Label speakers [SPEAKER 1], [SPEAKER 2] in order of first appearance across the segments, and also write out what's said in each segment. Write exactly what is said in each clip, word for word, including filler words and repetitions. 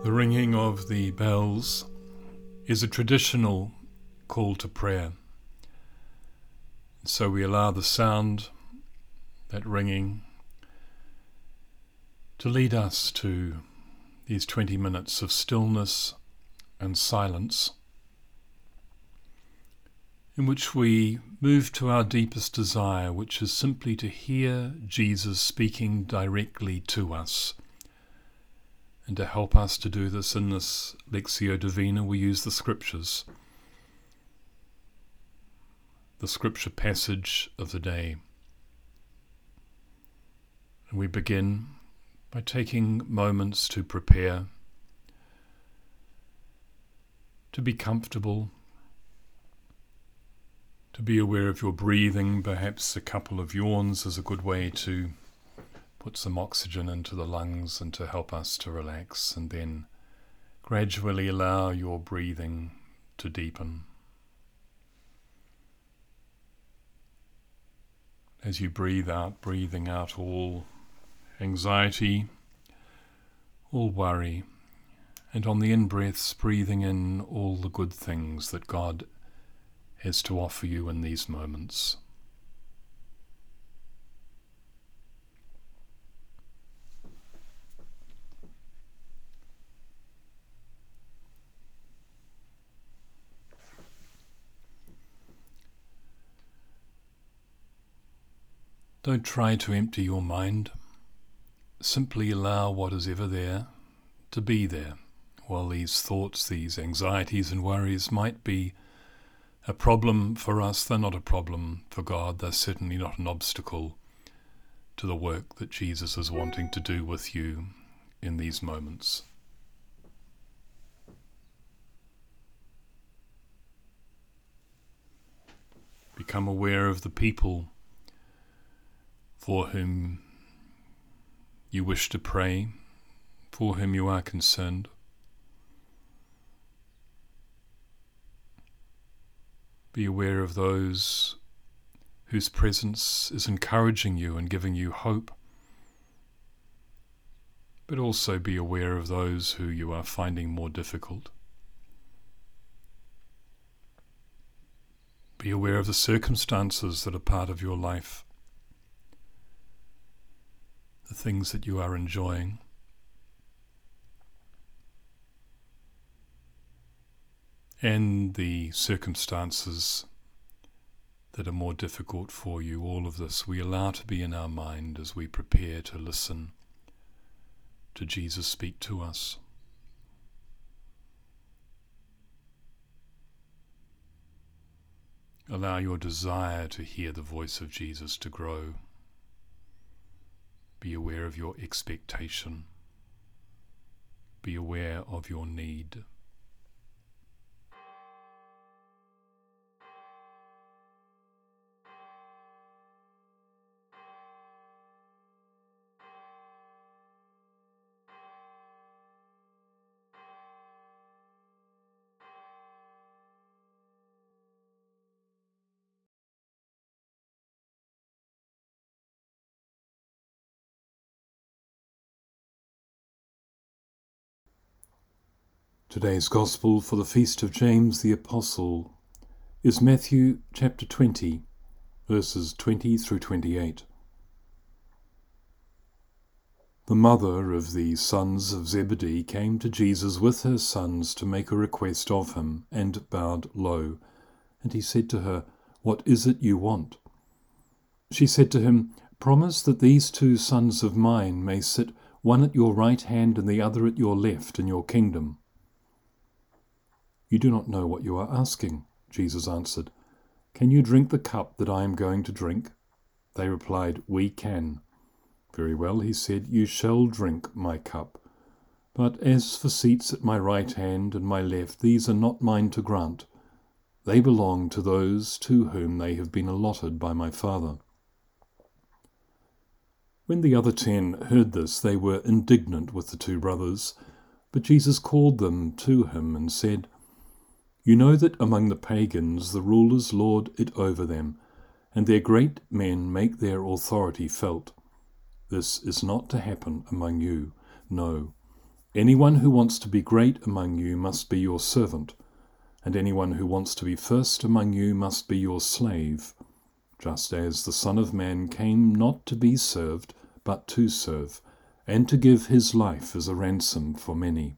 [SPEAKER 1] The ringing of the bells is a traditional call to prayer. So we allow the sound, that ringing, to lead us to these twenty minutes of stillness and silence, in which we move to our deepest desire, which is simply to hear Jesus speaking directly to us. And to help us to do this in this Lectio Divina, we use the Scriptures, the Scripture passage of the day. And we begin by taking moments to prepare, to be comfortable, to be aware of your breathing. Perhaps a couple of yawns is a good way to put some oxygen into the lungs and to help us to relax, and then gradually allow your breathing to deepen. As you breathe out, breathing out all anxiety, all worry, and on the in-breaths, breathing in all the good things that God has to offer you in these moments. Don't try to empty your mind. Simply allow what is ever there to be there. While these thoughts, these anxieties and worries might be a problem for us, they're not a problem for God. They're certainly not an obstacle to the work that Jesus is wanting to do with you in these moments. Become aware of the people for whom you wish to pray, for whom you are concerned. Be aware of those whose presence is encouraging you and giving you hope, but also be aware of those who you are finding more difficult. Be aware of the circumstances that are part of your life, the things that you are enjoying. And the circumstances that are more difficult for you. All of this we allow to be in our mind as we prepare to listen to Jesus speak to us. Allow your desire to hear the voice of Jesus to grow. Be aware of your expectation. Be aware of your need. Today's Gospel for the Feast of James the Apostle is Matthew chapter twenty, verses twenty through twenty-eight. The mother of the sons of Zebedee came to Jesus with her sons to make a request of him, and bowed low. And he said to her, "What is it you want?" She said to him, "Promise that these two sons of mine may sit, one at your right hand and the other at your left, in your kingdom." "You do not know what you are asking," Jesus answered. "Can you drink the cup that I am going to drink?" They replied, "We can." "Very well," he said, "you shall drink my cup. But as for seats at my right hand and my left, these are not mine to grant. They belong to those to whom they have been allotted by my Father." When the other ten heard this, they were indignant with the two brothers. But Jesus called them to him and said, "You know that among the pagans the rulers lord it over them, and their great men make their authority felt. This is not to happen among you. No, Anyone who wants to be great among you must be your servant, and anyone who wants to be first among you must be your slave, just as the Son of Man came not to be served, but to serve, and to give his life as a ransom for many.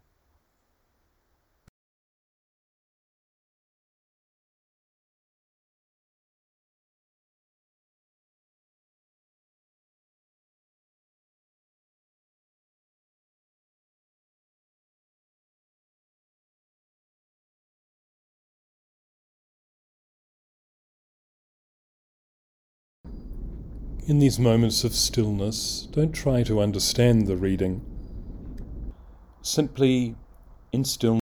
[SPEAKER 1] In these moments of stillness, don't try to understand the reading. Simply, in stillness,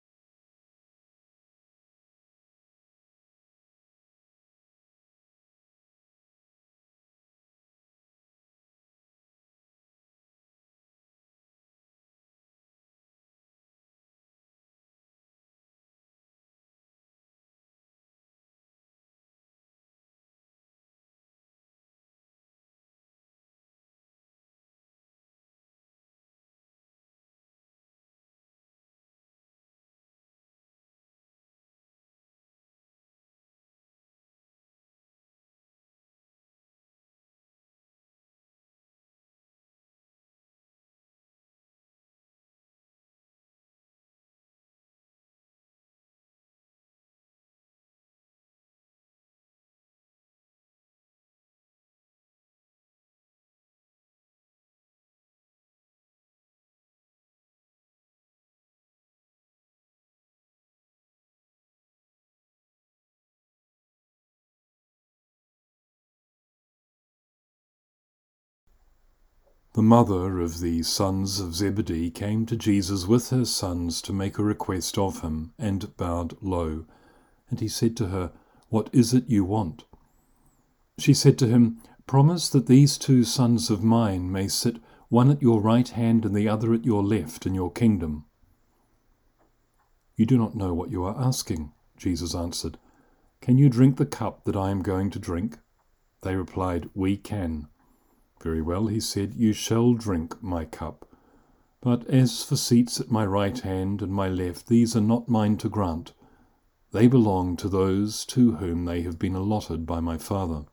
[SPEAKER 1] the mother of the sons of Zebedee came to Jesus with her sons to make a request of him, and bowed low. And he said to her, "What is it you want?" She said to him, "Promise that these two sons of mine may sit, one at your right hand and the other at your left, in your kingdom." "You do not know what you are asking," Jesus answered. "Can you drink the cup that I am going to drink?" They replied, "We can." "Very well," he said, "you shall drink my cup. But as for seats at my right hand and my left, these are not mine to grant. They belong to those to whom they have been allotted by my Father."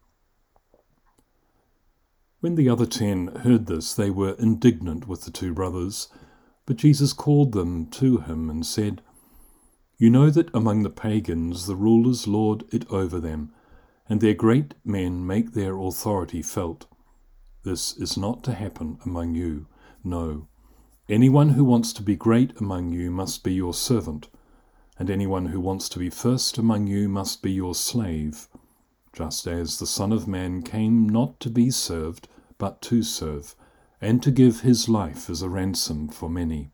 [SPEAKER 1] When the other ten heard this, they were indignant with the two brothers. But Jesus called them to him and said, "You know that among the pagans the rulers lord it over them, and their great men make their authority felt. This is not to happen among you. No, anyone who wants to be great among you must be your servant, and anyone who wants to be first among you must be your slave, just as the Son of Man came not to be served, but to serve, and to give his life as a ransom for many.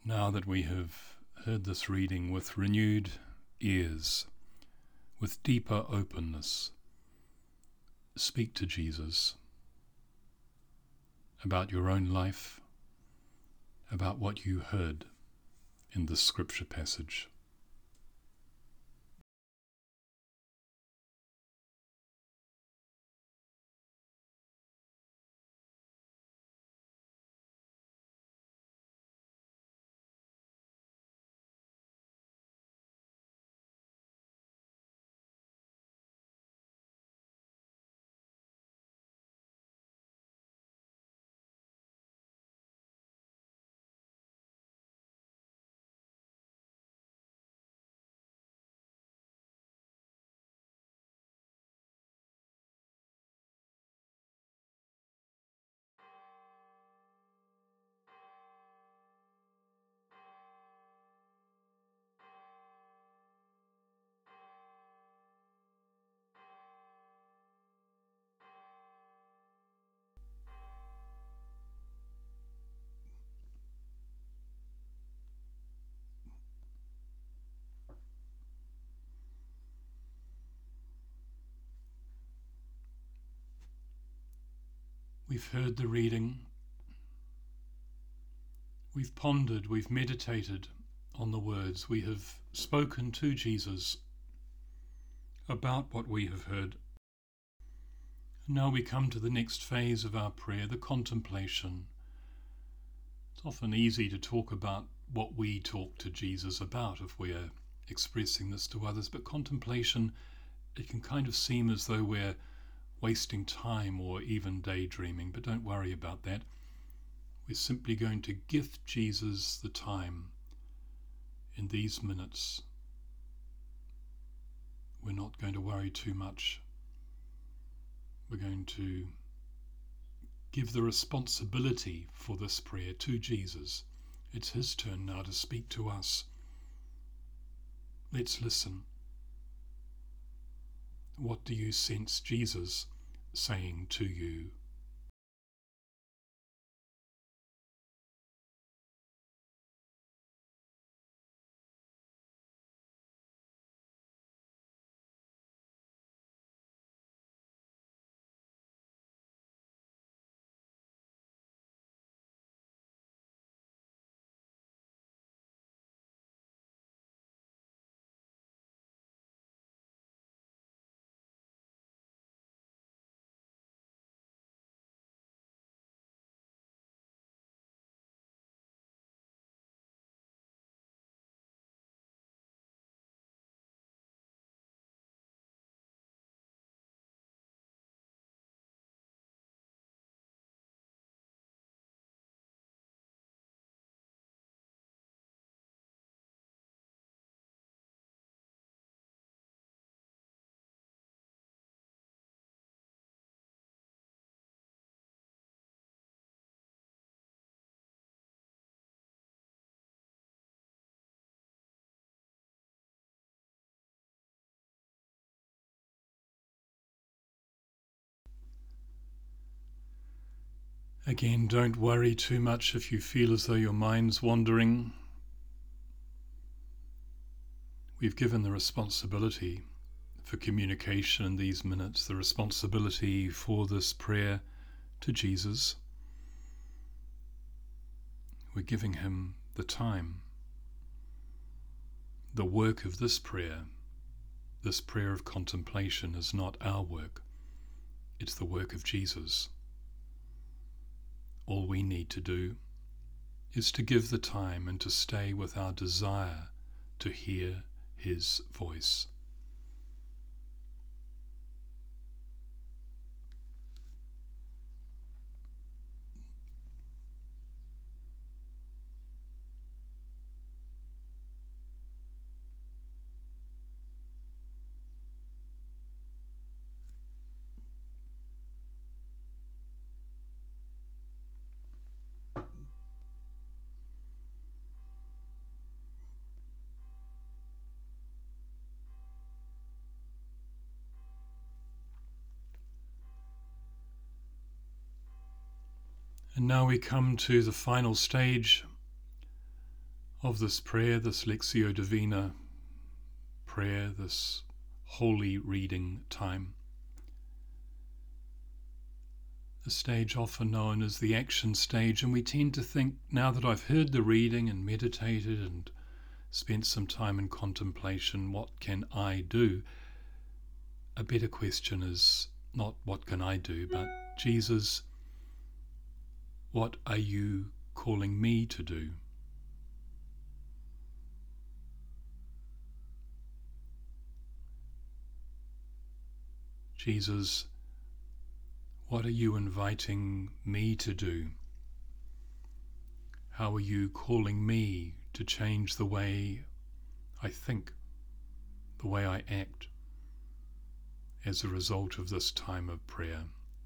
[SPEAKER 1] Now that we have heard this reading with renewed ears, with deeper openness, speak to Jesus about your own life, about what you heard in this scripture passage. We've heard the reading, we've pondered, we've meditated on the words, we have spoken to Jesus about what we have heard. And now we come to the next phase of our prayer, the contemplation. It's often easy to talk about what we talk to Jesus about if we're expressing this to others, but contemplation, it can kind of seem as though we're wasting time or even daydreaming, but don't worry about that. We're simply going to gift Jesus the time in these minutes. We're not going to worry too much. We're going to give the responsibility for this prayer to Jesus. It's his turn now to speak to us. Let's listen. What do you sense Jesus saying to you? Again, don't worry too much if you feel as though your mind's wandering. We've given the responsibility for communication in these minutes, the responsibility for this prayer to Jesus. We're giving him the time. The work of this prayer, this prayer of contemplation, is not our work. It's the work of Jesus. All we need to do is to give the time and to stay with our desire to hear his voice. And now we come to the final stage of this prayer, this Lectio Divina prayer, this holy reading time. The stage often known as the action stage, and we tend to think, now that I've heard the reading and meditated and spent some time in contemplation, what can I do? A better question is not what can I do, but Jesus, what are you calling me to do? Jesus, what are you inviting me to do? How are you calling me to change the way I think, the way I act, as a result of this time of prayer?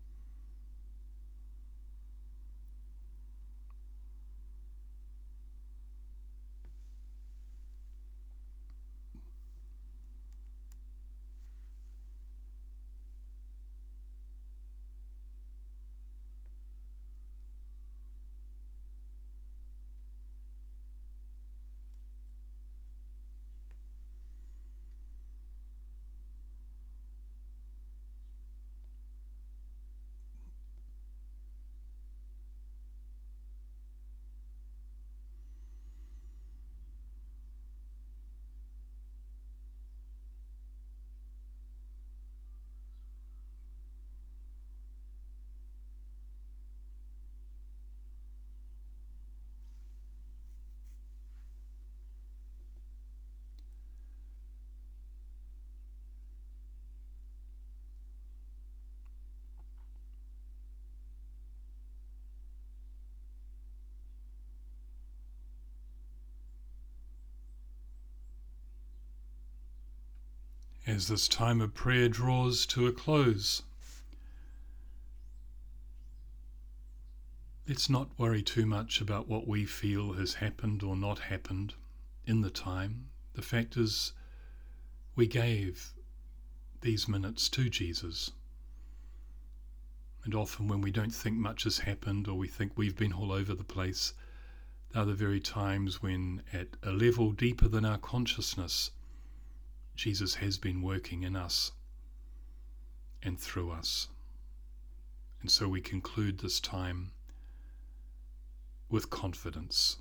[SPEAKER 1] As this time of prayer draws to a close, let's not worry too much about what we feel has happened or not happened in the time. The fact is, we gave these minutes to Jesus. And often when we don't think much has happened, or we think we've been all over the place, they're the very times when, at a level deeper than our consciousness, Jesus has been working in us and through us. And so we conclude this time with confidence.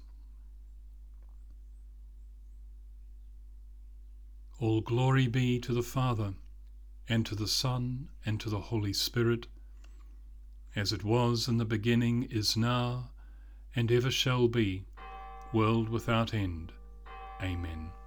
[SPEAKER 1] All glory be to the Father, and to the Son, and to the Holy Spirit, as it was in the beginning, is now, and ever shall be, world without end. Amen.